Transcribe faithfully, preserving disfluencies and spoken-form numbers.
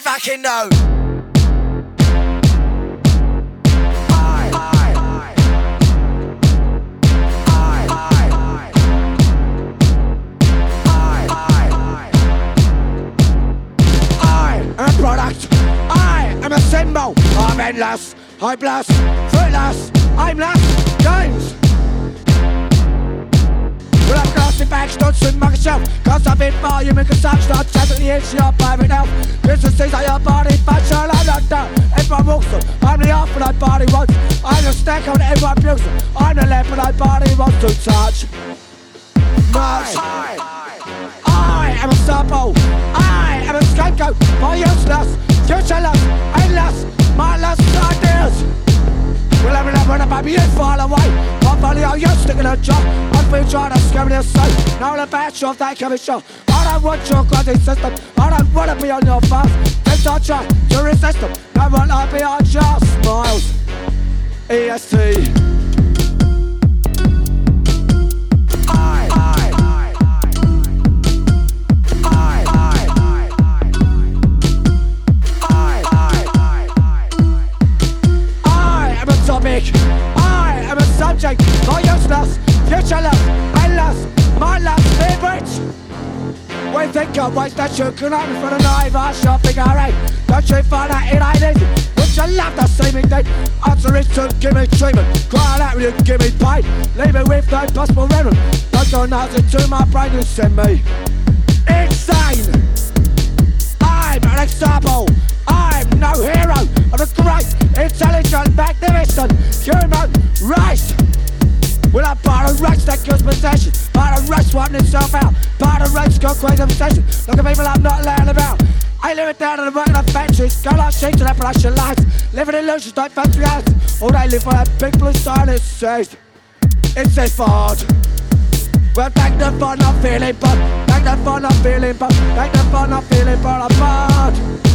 I fucking know. I'm a product, I am a symbol. I'm endless, I'm blessed, fruitless, I'm less, James. Well, I'm glassy bags, don't swim myself. Cause I've been volume and consumption. I'm checking the issue of private health. Businesses are your body, fashion, I'm not done. Everyone walks them, I'm the off and I body wants. I'm the stack on everyone abuse them. I'm the left and I body wants to touch. Much. I am a sample. I am a scapegoat for useless, futureless, endless, mindless ideas. Well, every night when a baby is far away, my body are you sticking a job. I've been trying to scare me aside. Now the bad shot they can be shot. I don't want your quality system. I don't want to be on your fast. Things are trying to resist them. I want to be on your smiles. E S T. I am a subject for useless, futureless, endless, mindless, favorites. We think of ways that you can have for the knife or shopping, alright. Don't you find that it ain't easy? Would you love to see me dead? Answer is to give me treatment. Cry out when you give me pain. Leave me with no possible remedy. Don't go nuts into my brain and send me insane. I'm an example. I'm no hero of a great, intelligent, magnificent human race. Well, I'm part of race that kills possession. Part of race wiping itself out. Part of race got crazy obsession. Look at people I'm not laying about. I live it down in the working of factories. Go like sheep to their production lines. Living illusions like factory ads. All they live for that big blue sign it says, it says Ford. Well, thank the fun I'm feeling, but thank the fun I'm feeling, but thank the fun I'm feeling, but I'm bad.